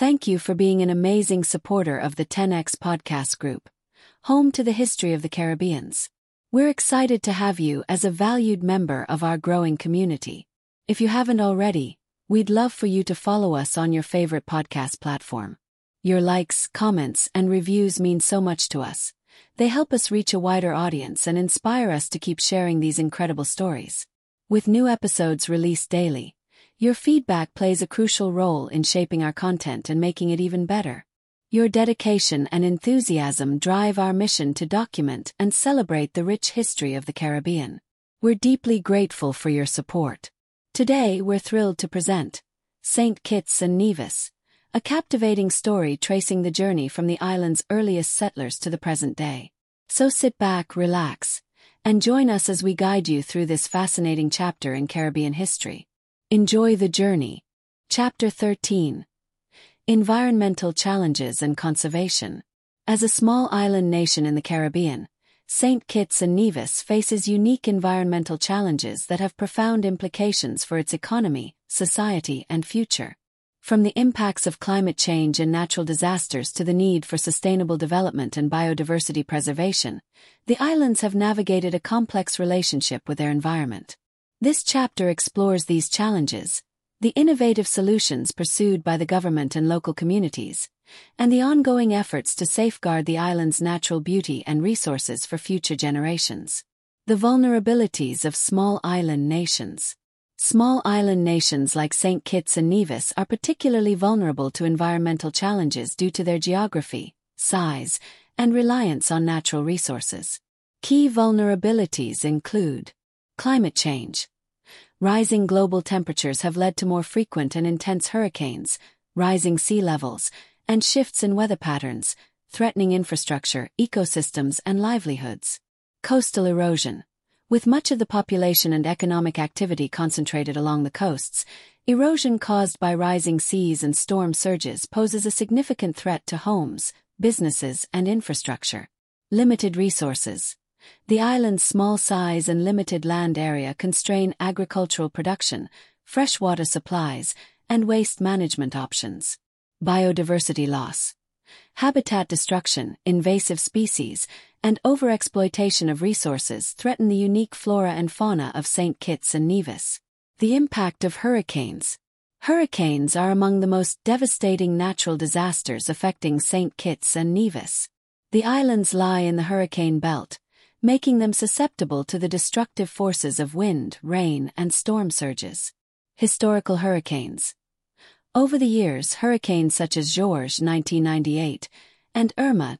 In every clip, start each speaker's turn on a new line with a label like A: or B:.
A: Thank you for being an amazing supporter of the 10X Podcast Group, home to the history of the Caribbeans. We're excited to have you as a valued member of our growing community. If you haven't already, we'd love for you to follow us on your favorite podcast platform. Your likes, comments, and reviews mean so much to us. They help us reach a wider audience and inspire us to keep sharing these incredible stories. With new episodes released daily, your feedback plays a crucial role in shaping our content and making it even better. Your dedication and enthusiasm drive our mission to document and celebrate the rich history of the Caribbean. We're deeply grateful for your support. Today, we're thrilled to present St. Kitts and Nevis, a captivating story tracing the journey from the island's earliest settlers to the present day. So sit back, relax, and join us as we guide you through this fascinating chapter in Caribbean history. Enjoy the journey. Chapter 13. Environmental Challenges and Conservation. As a small island nation in the Caribbean, St. Kitts and Nevis faces unique environmental challenges that have profound implications for its economy, society, and future. From the impacts of climate change and natural disasters to the need for sustainable development and biodiversity preservation, the islands have navigated a complex relationship with their environment. This chapter explores these challenges, the innovative solutions pursued by the government and local communities, and the ongoing efforts to safeguard the island's natural beauty and resources for future generations. The vulnerabilities of small island nations. Small island nations like St. Kitts and Nevis are particularly vulnerable to environmental challenges due to their geography, size, and reliance on natural resources. Key vulnerabilities include climate change. Rising global temperatures have led to more frequent and intense hurricanes, rising sea levels, and shifts in weather patterns, threatening infrastructure, ecosystems, and livelihoods. Coastal erosion. With much of the population and economic activity concentrated along the coasts, erosion caused by rising seas and storm surges poses a significant threat to homes, businesses, and infrastructure. Limited resources. The island's small size and limited land area constrain agricultural production, freshwater supplies, and waste management options. Biodiversity loss. Habitat destruction, invasive species, and overexploitation of resources threaten the unique flora and fauna of St. Kitts and Nevis. The impact of hurricanes. Hurricanes are among the most devastating natural disasters affecting St. Kitts and Nevis. The islands lie in the hurricane belt, making them susceptible to the destructive forces of wind, rain, and storm surges. Historical hurricanes. Over the years, hurricanes such as George 1998 and Irma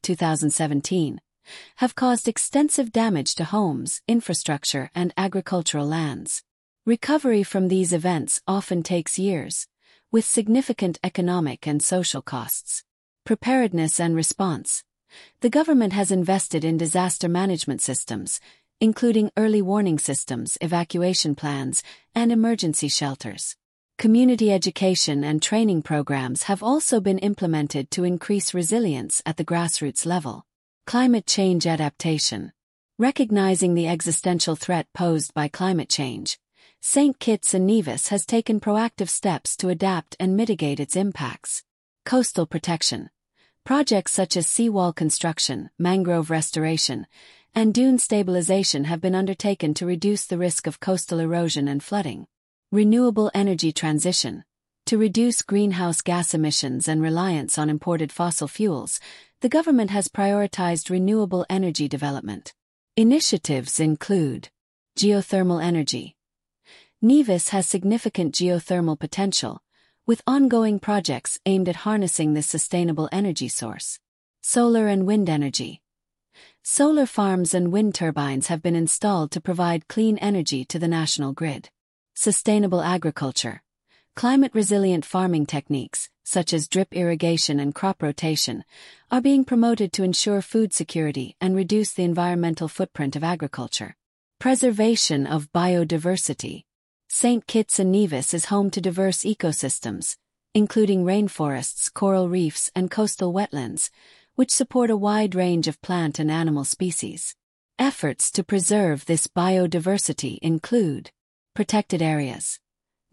A: 2017 have caused extensive damage to homes, infrastructure, and agricultural lands. Recovery from these events often takes years, with significant economic and social costs. Preparedness and response. The government has invested in disaster management systems, including early warning systems, evacuation plans, and emergency shelters. Community education and training programs have also been implemented to increase resilience at the grassroots level. Climate change adaptation. Recognizing the existential threat posed by climate change, St. Kitts and Nevis has taken proactive steps to adapt and mitigate its impacts. Coastal protection. Projects such as seawall construction, mangrove restoration, and dune stabilization have been undertaken to reduce the risk of coastal erosion and flooding. Renewable energy transition. To reduce greenhouse gas emissions and reliance on imported fossil fuels, the government has prioritized renewable energy development. Initiatives include geothermal energy. Nevis has significant geothermal potential, with ongoing projects aimed at harnessing this sustainable energy source. Solar and wind energy. Solar farms and wind turbines have been installed to provide clean energy to the national grid. Sustainable agriculture. Climate-resilient farming techniques, such as drip irrigation and crop rotation, are being promoted to ensure food security and reduce the environmental footprint of agriculture. Preservation of biodiversity. St. Kitts and Nevis is home to diverse ecosystems, including rainforests, coral reefs, and coastal wetlands, which support a wide range of plant and animal species. Efforts to preserve this biodiversity include protected areas.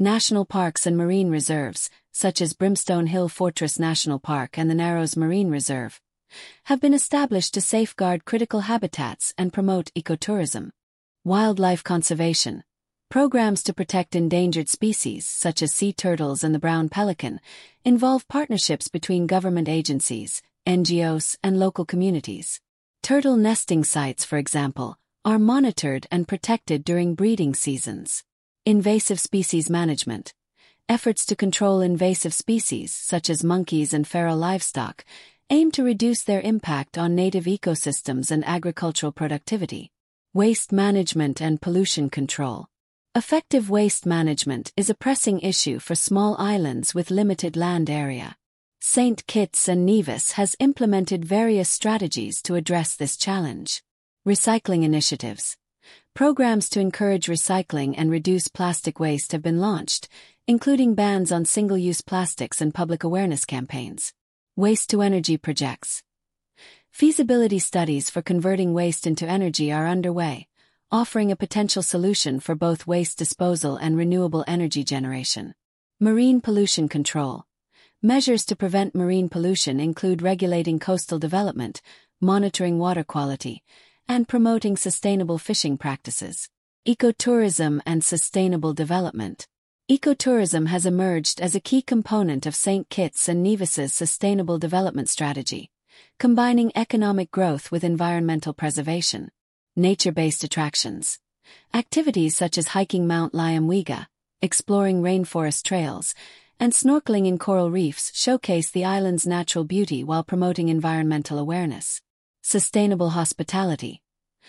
A: National parks and marine reserves, such as Brimstone Hill Fortress National Park and the Narrows Marine Reserve, have been established to safeguard critical habitats and promote ecotourism. Wildlife conservation. Programs to protect endangered species, such as sea turtles and the brown pelican, involve partnerships between government agencies, NGOs, and local communities. Turtle nesting sites, for example, are monitored and protected during breeding seasons. Invasive species management. Efforts to control invasive species, such as monkeys and feral livestock, aim to reduce their impact on native ecosystems and agricultural productivity. Waste management and pollution control. Effective waste management is a pressing issue for small islands with limited land area. St. Kitts and Nevis has implemented various strategies to address this challenge. Recycling initiatives. Programs to encourage recycling and reduce plastic waste have been launched, including bans on single-use plastics and public awareness campaigns. Waste-to-energy projects. Feasibility studies for converting waste into energy are underway, offering a potential solution for both waste disposal and renewable energy generation. Marine pollution control. Measures to prevent marine pollution include regulating coastal development, monitoring water quality, and promoting sustainable fishing practices. Ecotourism and sustainable development. Ecotourism has emerged as a key component of St. Kitts and Nevis's sustainable development strategy, combining economic growth with environmental preservation. Nature-based attractions. Activities such as hiking Mount Lyamwiga, exploring rainforest trails, and snorkeling in coral reefs showcase the island's natural beauty while promoting environmental awareness. Sustainable hospitality.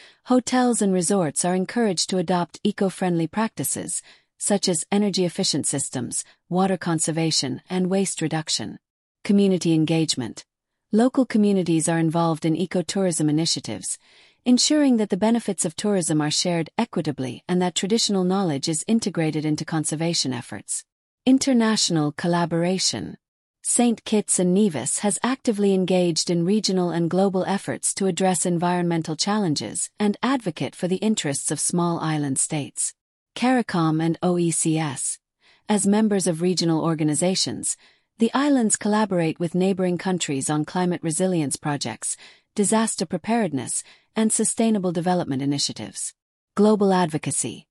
A: Hotels and resorts are encouraged to adopt eco-friendly practices, such as energy-efficient systems, water conservation, and waste reduction. Community engagement. Local communities are involved in ecotourism initiatives, ensuring that the benefits of tourism are shared equitably and that traditional knowledge is integrated into conservation efforts. International collaboration. St. Kitts and Nevis has actively engaged in regional and global efforts to address environmental challenges and advocate for the interests of small island states. CARICOM and OECS. As members of regional organizations, the islands collaborate with neighboring countries on climate resilience projects, disaster preparedness, and sustainable development initiatives. Global advocacy.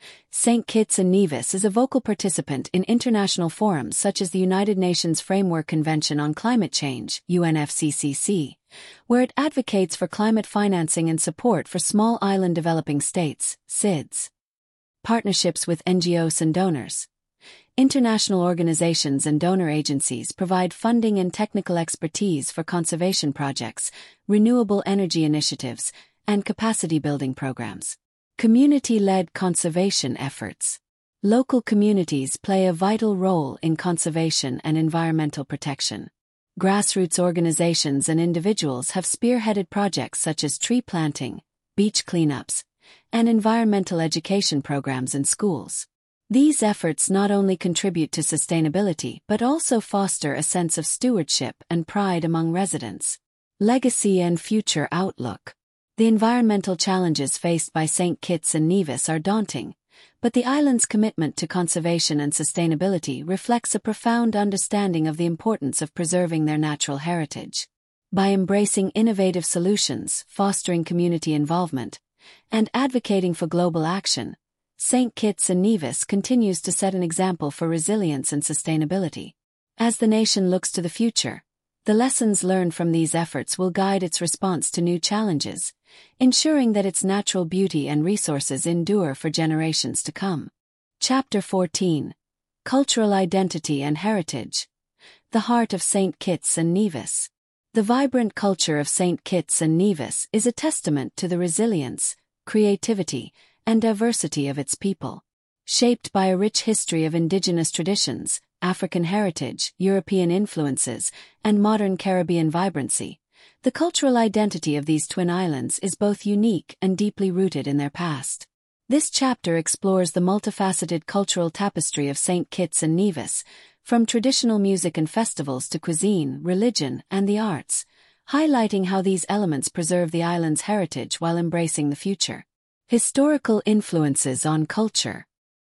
A: St. Kitts and Nevis is a vocal participant in international forums such as the United Nations Framework Convention on Climate Change, UNFCCC, where it advocates for climate financing and support for small island developing states, SIDS. Partnerships with NGOs and donors. International organizations and donor agencies provide funding and technical expertise for conservation projects, renewable energy initiatives, and capacity-building programs. Community-led conservation efforts. Local communities play a vital role in conservation and environmental protection. Grassroots organizations and individuals have spearheaded projects such as tree planting, beach cleanups, and environmental education programs in schools. These efforts not only contribute to sustainability but also foster a sense of stewardship and pride among residents. Legacy and future outlook. The environmental challenges faced by St. Kitts and Nevis are daunting, but the island's commitment to conservation and sustainability reflects a profound understanding of the importance of preserving their natural heritage. By embracing innovative solutions, fostering community involvement, and advocating for global action, St. Kitts and Nevis continues to set an example for resilience and sustainability. As the nation looks to the future, the lessons learned from these efforts will guide its response to new challenges, ensuring that its natural beauty and resources endure for generations to come. Chapter 14. Cultural Identity and Heritage. The Heart of St. Kitts and Nevis. The vibrant culture of St. Kitts and Nevis is a testament to the resilience, creativity, and diversity of its people. Shaped by a rich history of indigenous traditions, African heritage, European influences, and modern Caribbean vibrancy, the cultural identity of these twin islands is both unique and deeply rooted in their past. This chapter explores the multifaceted cultural tapestry of St. Kitts and Nevis, from traditional music and festivals to cuisine, religion, and the arts, highlighting how these elements preserve the island's heritage while embracing the future. Historical influences on culture.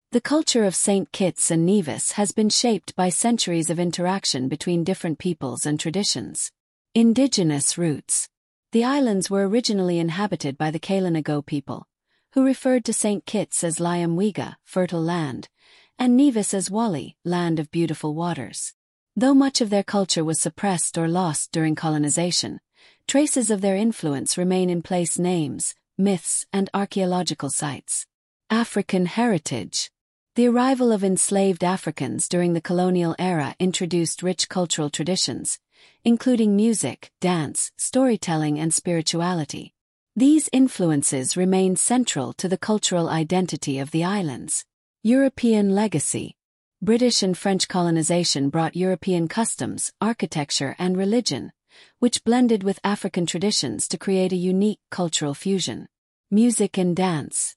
A: The culture of St. Kitts and Nevis has been shaped by centuries of interaction between different peoples and traditions. Indigenous roots. The islands were originally inhabited by the Kalinago people, who referred to St. Kitts as Liamwiga, fertile land, and Nevis as Wali, land of beautiful waters. Though much of their culture was suppressed or lost during colonization, traces of their influence remain in place names, myths, and archaeological sites. African heritage. The arrival of enslaved Africans during the colonial era introduced rich cultural traditions, including music, dance, storytelling, and spirituality. These influences remain central to the cultural identity of the islands. European legacy. British and French colonization brought European customs, architecture, and religion, which blended with African traditions to create a unique cultural fusion. Music and dance.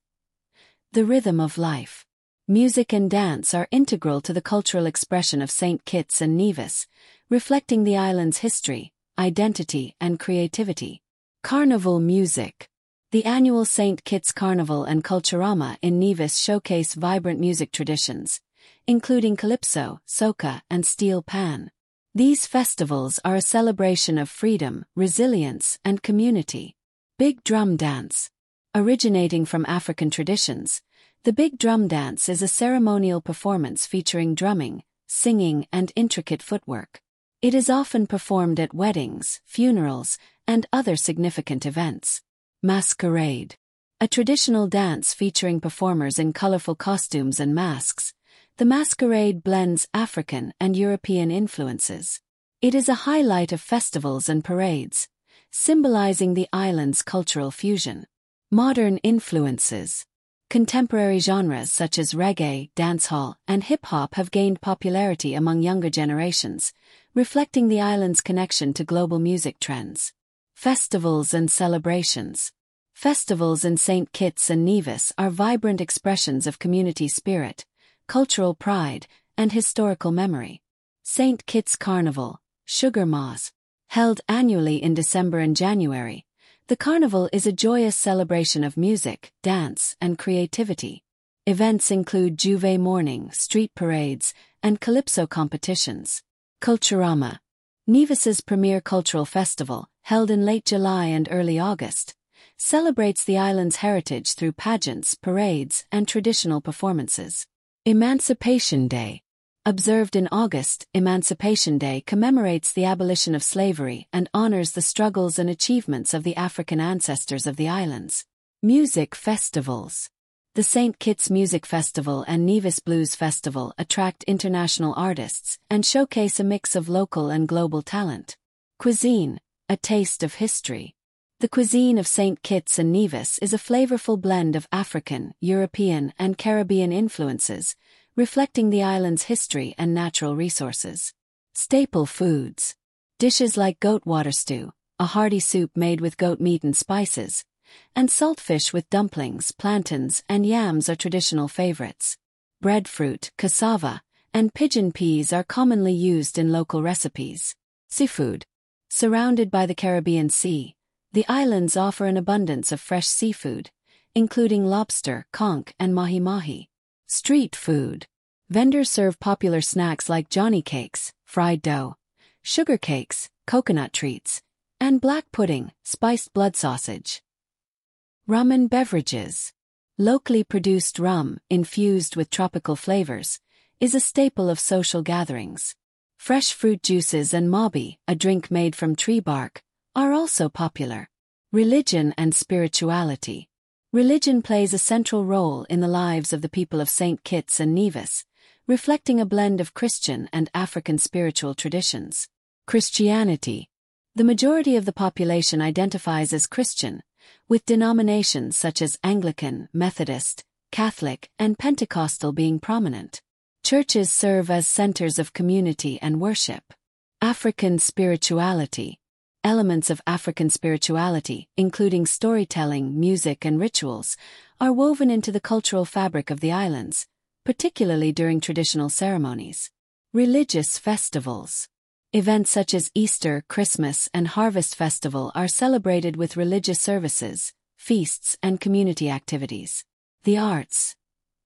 A: The rhythm of life. Music and dance are integral to the cultural expression of St. Kitts and Nevis, reflecting the island's history, identity, and creativity. Carnival music. The annual St. Kitts Carnival and Culturama in Nevis showcase vibrant music traditions, including calypso, soca, and steel pan. These festivals are a celebration of freedom, resilience, and community. Big drum dance. Originating from African traditions, the Big Drum Dance is a ceremonial performance featuring drumming, singing, and intricate footwork. It is often performed at weddings, funerals, and other significant events. Masquerade. A traditional dance featuring performers in colorful costumes and masks, the masquerade blends African and European influences. It is a highlight of festivals and parades, symbolizing the island's cultural fusion. Modern influences. Contemporary genres such as reggae, dancehall, and hip-hop have gained popularity among younger generations, reflecting the island's connection to global music trends. Festivals and celebrations. Festivals in St. Kitts and Nevis are vibrant expressions of community spirit, cultural pride, and historical memory. St. Kitts Carnival, Sugar Moss. Held annually in December and January, the carnival is a joyous celebration of music, dance, and creativity. Events include Juve morning, street parades, and calypso competitions. Culturama. Nevis's premier cultural festival, held in late July and early August, celebrates the island's heritage through pageants, parades, and traditional performances. Emancipation Day. Observed in August, Emancipation Day commemorates the abolition of slavery and honors the struggles and achievements of the African ancestors of the islands. Music festivals. The St. Kitts Music Festival and Nevis Blues Festival attract international artists and showcase a mix of local and global talent. Cuisine, a taste of history. The cuisine of St. Kitts and Nevis is a flavorful blend of African, European, and Caribbean influences, reflecting the island's history and natural resources. Staple foods. Dishes like goat water stew, a hearty soup made with goat meat and spices, and saltfish with dumplings, plantains, and yams are traditional favorites. Breadfruit, cassava, and pigeon peas are commonly used in local recipes. Seafood. Surrounded by the Caribbean Sea, the islands offer an abundance of fresh seafood, including lobster, conch, and mahi-mahi. Street food. Vendors serve popular snacks like Johnny cakes, fried dough, sugar cakes, coconut treats, and black pudding, spiced blood sausage. Rum and beverages. Locally produced rum, infused with tropical flavors, is a staple of social gatherings. Fresh fruit juices and mabi, a drink made from tree bark, are also popular. Religion and spirituality. Religion plays a central role in the lives of the people of St. Kitts and Nevis, reflecting a blend of Christian and African spiritual traditions. Christianity. The majority of the population identifies as Christian, with denominations such as Anglican, Methodist, Catholic, and Pentecostal being prominent. Churches serve as centers of community and worship. African spirituality. Elements of African spirituality, including storytelling, music, and rituals, are woven into the cultural fabric of the islands, particularly during traditional ceremonies. Religious festivals. Events such as Easter, Christmas, and Harvest Festival are celebrated with religious services, feasts, and community activities. The arts.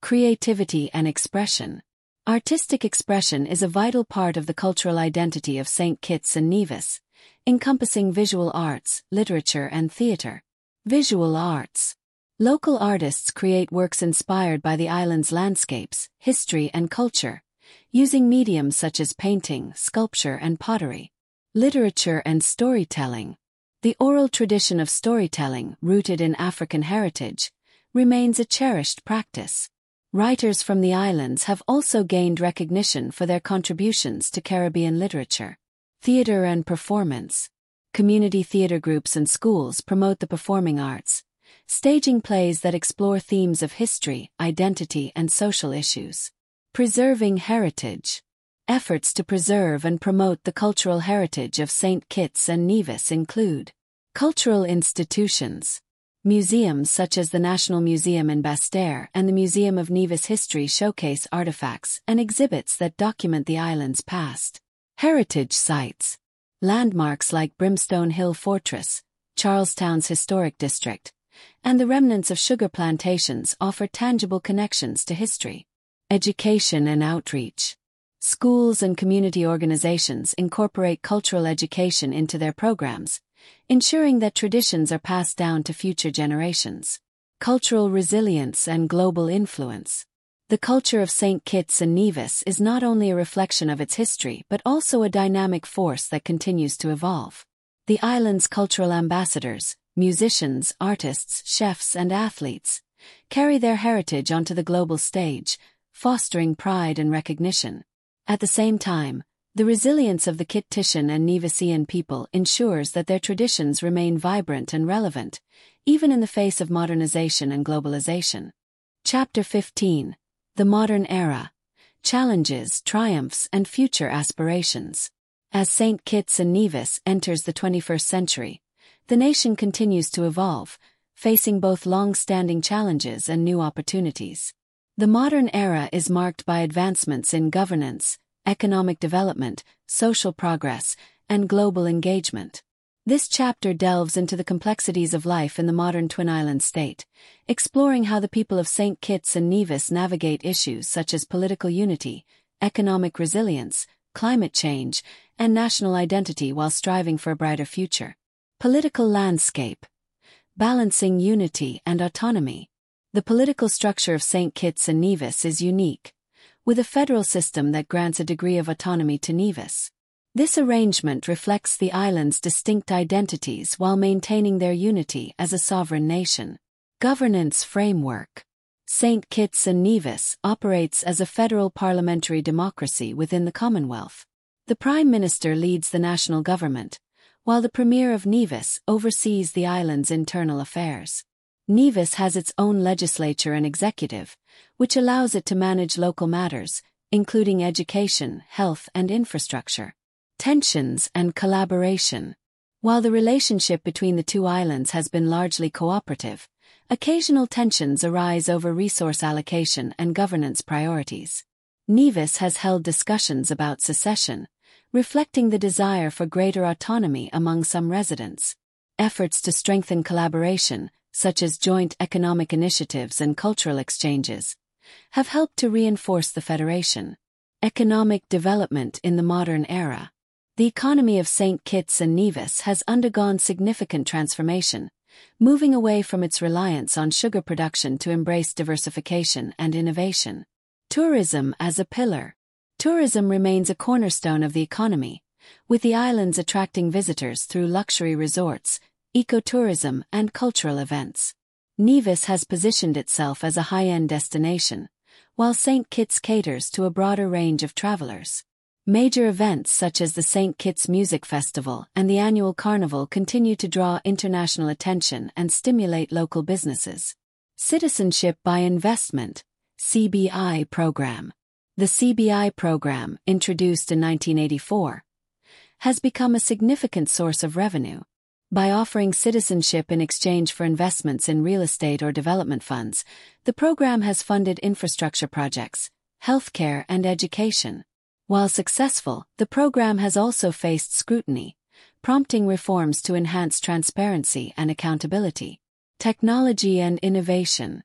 A: Creativity and expression. Artistic expression is a vital part of the cultural identity of St. Kitts and Nevis, encompassing visual arts, literature and theatre. Visual arts. Local artists create works inspired by the island's landscapes, history and culture, using mediums such as painting, sculpture and pottery. Literature and storytelling. The oral tradition of storytelling, rooted in African heritage, remains a cherished practice. Writers from the islands have also gained recognition for their contributions to Caribbean literature. Theatre and performance. Community theatre groups and schools promote the performing arts, staging plays that explore themes of history, identity, and social issues. Preserving heritage. Efforts to preserve and promote the cultural heritage of St. Kitts and Nevis include cultural institutions. Museums such as the National Museum in Basseterre and the Museum of Nevis History showcase artifacts and exhibits that document the island's past. Heritage sites. Landmarks like Brimstone Hill Fortress, Charlestown's historic district, and the remnants of sugar plantations offer tangible connections to history. Education and outreach. Schools and community organizations incorporate cultural education into their programs, ensuring that traditions are passed down to future generations. Cultural resilience and global influence. The culture of St. Kitts and Nevis is not only a reflection of its history but also a dynamic force that continues to evolve. The island's cultural ambassadors, musicians, artists, chefs, and athletes, carry their heritage onto the global stage, fostering pride and recognition. At the same time, the resilience of the Kittitian and Nevisian people ensures that their traditions remain vibrant and relevant, even in the face of modernization and globalization. Chapter 15. The Modern Era. Challenges, Triumphs, and Future Aspirations. As St. Kitts and Nevis enters the 21st century, the nation continues to evolve, facing both long-standing challenges and new opportunities. The modern era is marked by advancements in governance, economic development, social progress, and global engagement. This chapter delves into the complexities of life in the modern Twin Island state, exploring how the people of St. Kitts and Nevis navigate issues such as political unity, economic resilience, climate change, and national identity while striving for a brighter future. Political landscape. Balancing unity and autonomy. The political structure of St. Kitts and Nevis is unique, with a federal system that grants a degree of autonomy to Nevis. This arrangement reflects the island's distinct identities while maintaining their unity as a sovereign nation. Governance framework. St. Kitts and Nevis operates as a federal parliamentary democracy within the Commonwealth. The Prime Minister leads the national government, while the Premier of Nevis oversees the island's internal affairs. Nevis has its own legislature and executive, which allows it to manage local matters, including education, health, and infrastructure. Tensions and collaboration. While the relationship between the two islands has been largely cooperative, occasional tensions arise over resource allocation and governance priorities. Nevis has held discussions about secession, reflecting the desire for greater autonomy among some residents. Efforts to strengthen collaboration, such as joint economic initiatives and cultural exchanges, have helped to reinforce the federation. Economic development in the modern era. The economy of St. Kitts and Nevis has undergone significant transformation, moving away from its reliance on sugar production to embrace diversification and innovation. Tourism as a pillar. Tourism remains a cornerstone of the economy, with the islands attracting visitors through luxury resorts, ecotourism, and cultural events. Nevis has positioned itself as a high-end destination, while St. Kitts caters to a broader range of travelers. Major events such as the St. Kitts Music Festival and the annual Carnival continue to draw international attention and stimulate local businesses. Citizenship by Investment (CBI) program. The CBI program, introduced in 1984, has become a significant source of revenue. By offering citizenship in exchange for investments in real estate or development funds, the program has funded infrastructure projects, healthcare, and education. While successful, the program has also faced scrutiny, prompting reforms to enhance transparency and accountability. Technology and innovation.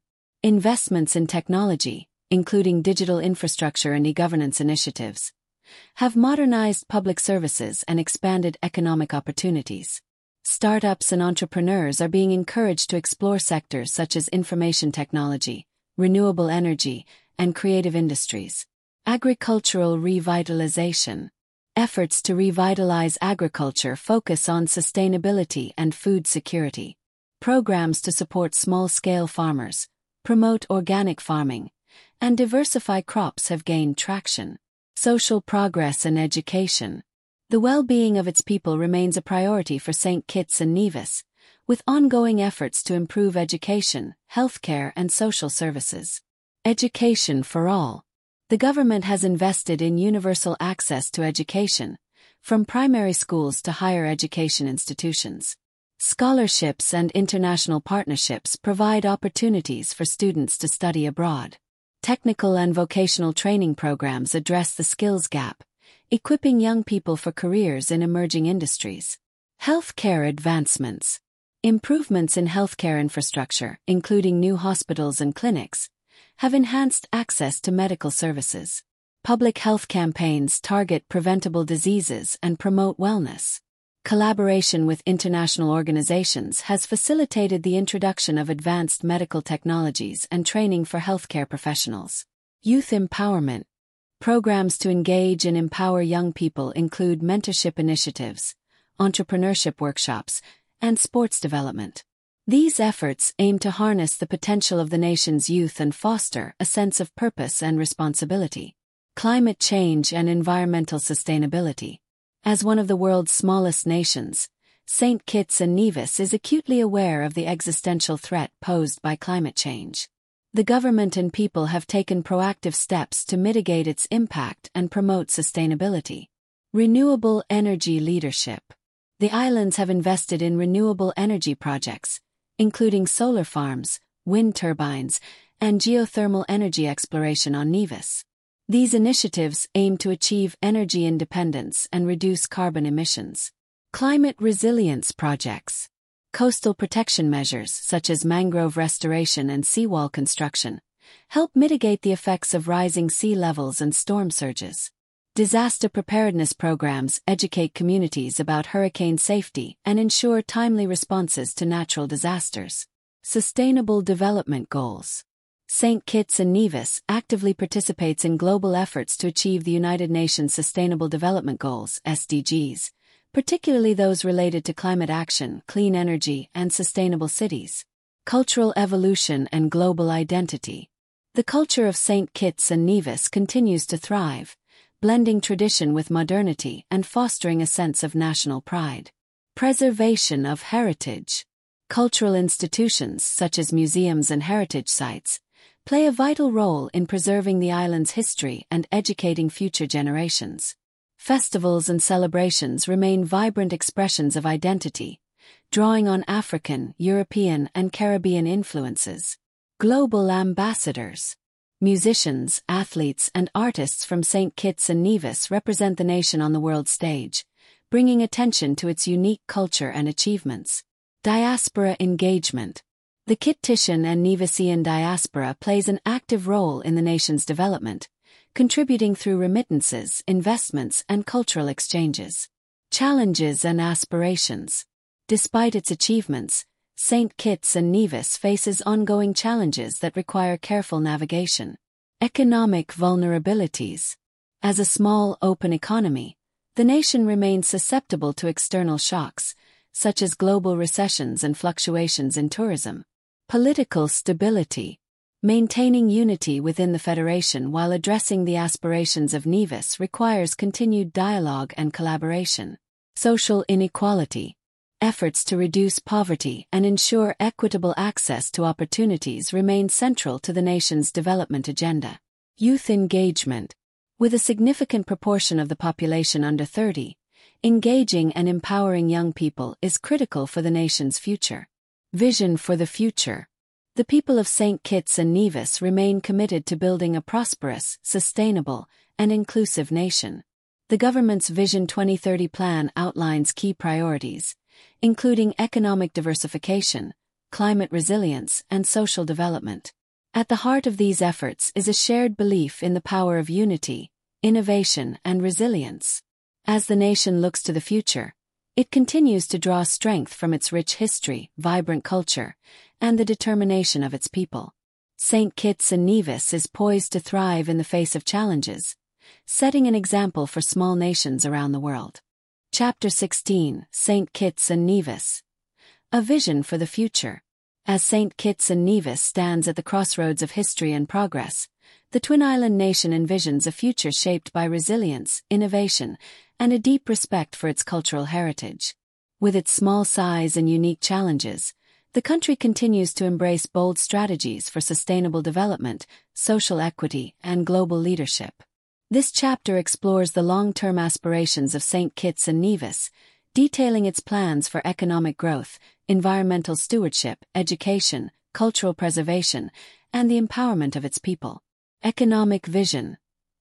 A: Investments in technology, including digital infrastructure and e-governance initiatives, have modernized public services and expanded economic opportunities. Startups and entrepreneurs are being encouraged to explore sectors such as information technology, renewable energy, and creative industries. Agricultural revitalization. Efforts to revitalize agriculture focus on sustainability and food security. Programs to support small-scale farmers, promote organic farming, and diversify crops have gained traction. Social progress and education. The well-being of its people remains a priority for St. Kitts and Nevis, with ongoing efforts to improve education, healthcare, and social services. Education for all. The government has invested in universal access to education, from primary schools to higher education institutions. Scholarships and international partnerships provide opportunities for students to study abroad. Technical and vocational training programs address the skills gap, equipping young people for careers in emerging industries. Healthcare advancements. Improvements in healthcare infrastructure, including new hospitals and clinics, have enhanced access to medical services. Public health campaigns target preventable diseases and promote wellness. Collaboration with international organizations has facilitated the introduction of advanced medical technologies and training for healthcare professionals. Youth empowerment. Programs to engage and empower young people include mentorship initiatives, entrepreneurship workshops, and sports development. These efforts aim to harness the potential of the nation's youth and foster a sense of purpose and responsibility. Climate change and environmental sustainability. As one of the world's smallest nations, St. Kitts and Nevis is acutely aware of the existential threat posed by climate change. The government and people have taken proactive steps to mitigate its impact and promote sustainability. Renewable energy leadership. The islands have invested in renewable energy projects, including solar farms, wind turbines, and geothermal energy exploration on Nevis. These initiatives aim to achieve energy independence and reduce carbon emissions. Climate resilience projects. Coastal protection measures such as mangrove restoration and seawall construction help mitigate the effects of rising sea levels and storm surges. Disaster preparedness programs educate communities about hurricane safety and ensure timely responses to natural disasters. Sustainable development goals. St. Kitts and Nevis actively participates in global efforts to achieve the United Nations Sustainable Development Goals, SDGs, particularly those related to climate action, clean energy, and sustainable cities. Cultural evolution and global identity. The culture of St. Kitts and Nevis continues to thrive, blending tradition with modernity and fostering a sense of national pride. Preservation of heritage. Cultural institutions such as museums and heritage sites play a vital role in preserving the island's history and educating future generations. Festivals and celebrations remain vibrant expressions of identity, drawing on African, European, and Caribbean influences. Global ambassadors. Musicians, athletes, and artists from St. Kitts and Nevis represent the nation on the world stage, bringing attention to its unique culture and achievements. Diaspora engagement. The Kittitian and Nevisian diaspora plays an active role in the nation's development, contributing through remittances, investments, and cultural exchanges. Challenges and aspirations. Despite its achievements, St. Kitts and Nevis faces ongoing challenges that require careful navigation. Economic vulnerabilities. As a small, open economy, the nation remains susceptible to external shocks, such as global recessions and fluctuations in tourism. Political stability. Maintaining unity within the Federation while addressing the aspirations of Nevis requires continued dialogue and collaboration. Social inequality. Efforts to reduce poverty and ensure equitable access to opportunities remain central to the nation's development agenda. Youth engagement. With a significant proportion of the population under 30, engaging and empowering young people is critical for the nation's future. Vision for the future. The people of St. Kitts and Nevis remain committed to building a prosperous, sustainable, and inclusive nation. The government's Vision 2030 plan outlines key priorities, including economic diversification, climate resilience, and social development. At the heart of these efforts is a shared belief in the power of unity, innovation, and resilience. As the nation looks to the future, it continues to draw strength from its rich history, vibrant culture, and the determination of its people. St. Kitts and Nevis is poised to thrive in the face of challenges, setting an example for small nations around the world. Chapter 16: St. Kitts and Nevis. A vision for the future. As St. Kitts and Nevis stands at the crossroads of history and progress, the Twin Island nation envisions a future shaped by resilience, innovation, and a deep respect for its cultural heritage. With its small size and unique challenges, the country continues to embrace bold strategies for sustainable development, social equity, and global leadership. This chapter explores the long-term aspirations of St. Kitts and Nevis, detailing its plans for economic growth, environmental stewardship, education, cultural preservation, and the empowerment of its people. Economic vision,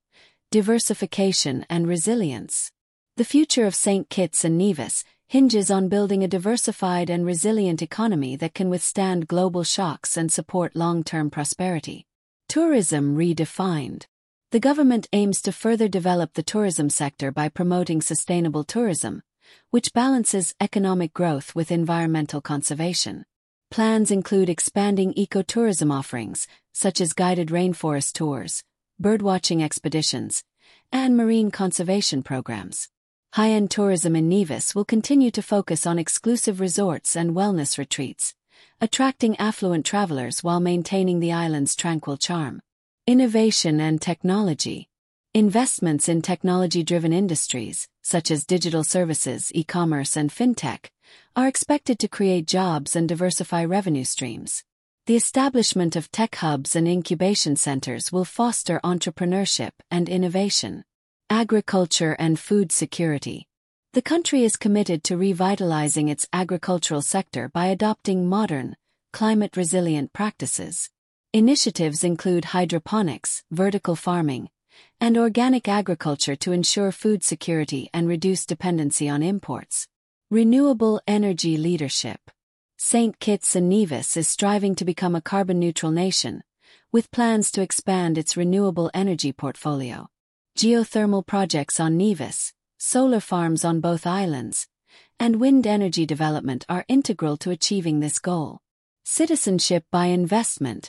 A: diversification, and resilience. The future of St. Kitts and Nevis hinges on building a diversified and resilient economy that can withstand global shocks and support long-term prosperity. Tourism redefined. The government aims to further develop the tourism sector by promoting sustainable tourism, which balances economic growth with environmental conservation. Plans include expanding ecotourism offerings, such as guided rainforest tours, birdwatching expeditions, and marine conservation programs. High-end tourism in Nevis will continue to focus on exclusive resorts and wellness retreats, attracting affluent travelers while maintaining the island's tranquil charm. Innovation and technology. Investments in technology-driven industries, such as digital services, e-commerce, and fintech, are expected to create jobs and diversify revenue streams. The establishment of tech hubs and incubation centers will foster entrepreneurship and innovation. Agriculture and food security. The country is committed to revitalizing its agricultural sector by adopting modern, climate-resilient practices. Initiatives include hydroponics, vertical farming, and organic agriculture to ensure food security and reduce dependency on imports. Renewable energy leadership. St. Kitts and Nevis is striving to become a carbon-neutral nation, with plans to expand its renewable energy portfolio. Geothermal projects on Nevis, solar farms on both islands, and wind energy development are integral to achieving this goal. Citizenship by Investment,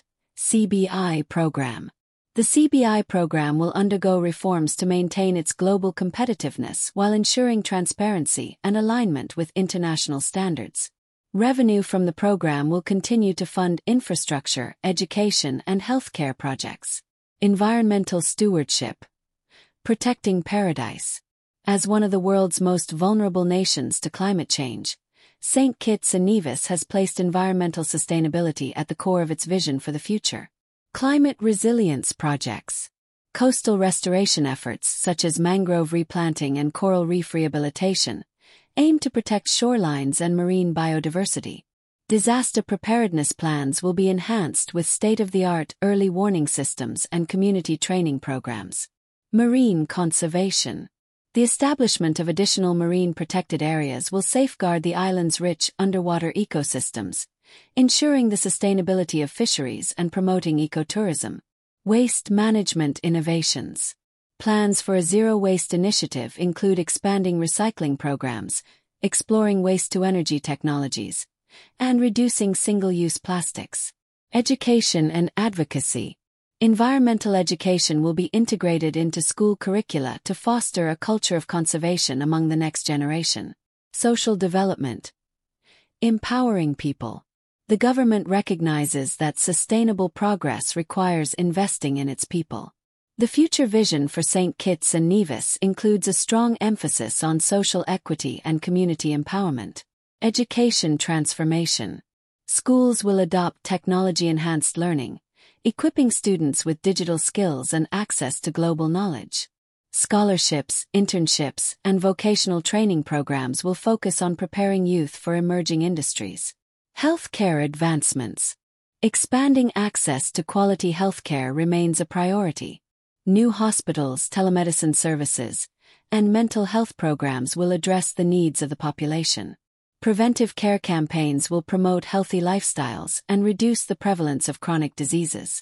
A: CBI program. The CBI program will undergo reforms to maintain its global competitiveness while ensuring transparency and alignment with international standards. Revenue from the program will continue to fund infrastructure, education, and healthcare projects. Environmental stewardship. Protecting paradise. As one of the world's most vulnerable nations to climate change, St. Kitts and Nevis has placed environmental sustainability at the core of its vision for the future. Climate resilience projects. Coastal restoration efforts such as mangrove replanting and coral reef rehabilitation aim to protect shorelines and marine biodiversity. Disaster preparedness plans will be enhanced with state-of-the-art early warning systems and community training programs. Marine conservation. The establishment of additional marine protected areas will safeguard the island's rich underwater ecosystems, ensuring the sustainability of fisheries and promoting ecotourism. Waste management innovations. Plans for a zero-waste initiative include expanding recycling programs, exploring waste-to-energy technologies, and reducing single-use plastics. Education and advocacy. Environmental education will be integrated into school curricula to foster a culture of conservation among the next generation. Social development. Empowering people. The government recognizes that sustainable progress requires investing in its people. The future vision for St. Kitts and Nevis includes a strong emphasis on social equity and community empowerment. Education transformation. Schools will adopt technology-enhanced learning, equipping students with digital skills and access to global knowledge. Scholarships, internships, and vocational training programs will focus on preparing youth for emerging industries. Healthcare advancements. Expanding access to quality healthcare remains a priority. New hospitals, telemedicine services, and mental health programs will address the needs of the population. Preventive care campaigns will promote healthy lifestyles and reduce the prevalence of chronic diseases.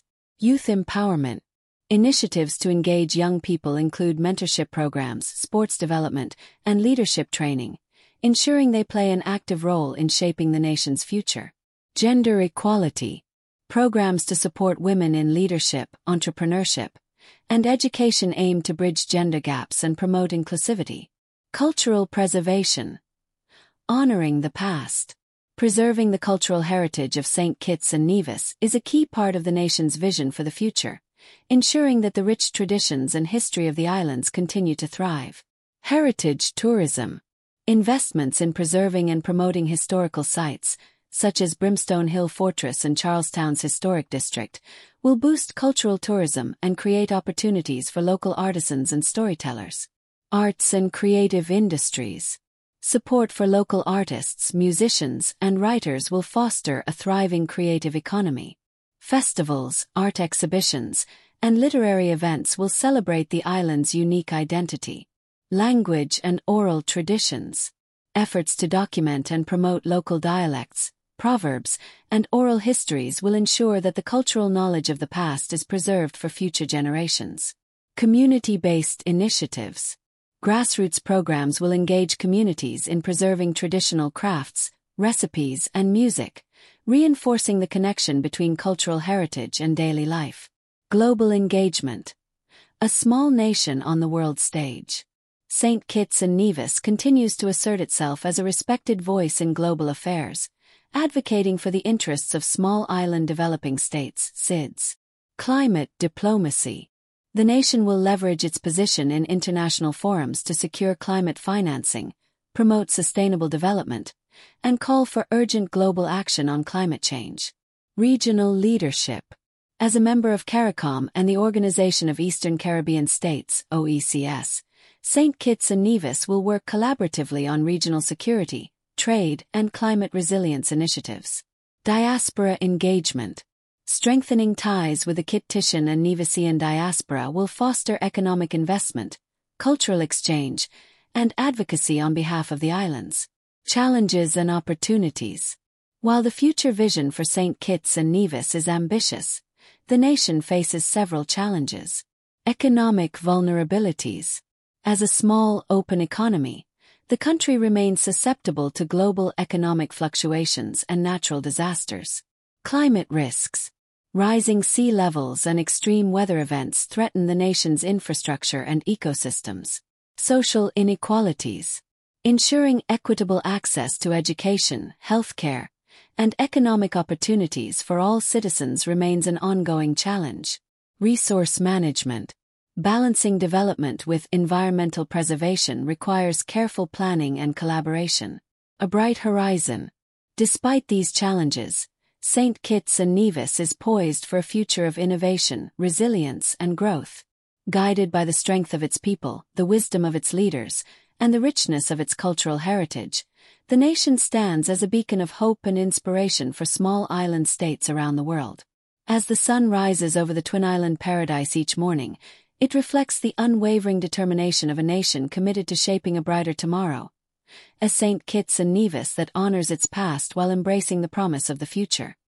A: Youth empowerment. Initiatives to engage young people include mentorship programs, sports development, and leadership training, ensuring they play an active role in shaping the nation's future. Gender equality. Programs to support women in leadership, entrepreneurship, and education aim to bridge gender gaps and promote inclusivity. Cultural preservation. Honoring the past. Preserving the cultural heritage of St. Kitts and Nevis is a key part of the nation's vision for the future, ensuring that the rich traditions and history of the islands continue to thrive. Heritage tourism. Investments in preserving and promoting historical sites, such as Brimstone Hill Fortress and Charlestown's Historic District, will boost cultural tourism and create opportunities for local artisans and storytellers. Arts and creative industries. Support for local artists, musicians, and writers will foster a thriving creative economy. Festivals, art exhibitions, and literary events will celebrate the island's unique identity. Language and oral traditions. Efforts to document and promote local dialects, proverbs, and oral histories will ensure that the cultural knowledge of the past is preserved for future generations. Community-based initiatives. Grassroots programs will engage communities in preserving traditional crafts, recipes, and music, reinforcing the connection between cultural heritage and daily life. Global engagement. A small nation on the world stage. St. Kitts and Nevis continues to assert itself as a respected voice in global affairs, advocating for the interests of small island developing states, SIDS. Climate diplomacy. The nation will leverage its position in international forums to secure climate financing, promote sustainable development, and call for urgent global action on climate change. Regional leadership. As a member of CARICOM and the Organization of Eastern Caribbean States, OECS, St. Kitts and Nevis will work collaboratively on regional security, trade, and climate resilience initiatives. Diaspora engagement. Strengthening ties with the Kittitian and Nevisian diaspora will foster economic investment, cultural exchange, and advocacy on behalf of the islands. Challenges and opportunities. While the future vision for St. Kitts and Nevis is ambitious, the nation faces several challenges. Economic vulnerabilities. As a small, open economy, the country remains susceptible to global economic fluctuations and natural disasters. Climate risks. Rising sea levels and extreme weather events threaten the nation's infrastructure and ecosystems. Social inequalities. Ensuring equitable access to education, healthcare, and economic opportunities for all citizens remains an ongoing challenge. Resource management. Balancing development with environmental preservation requires careful planning and collaboration. A bright horizon. Despite these challenges, St. Kitts and Nevis is poised for a future of innovation, resilience, and growth. Guided by the strength of its people, the wisdom of its leaders, and the richness of its cultural heritage, the nation stands as a beacon of hope and inspiration for small island states around the world. As the sun rises over the Twin Island paradise each morning, it reflects the unwavering determination of a nation committed to shaping a brighter tomorrow. A St. Kitts and Nevis that honors its past while embracing the promise of the future.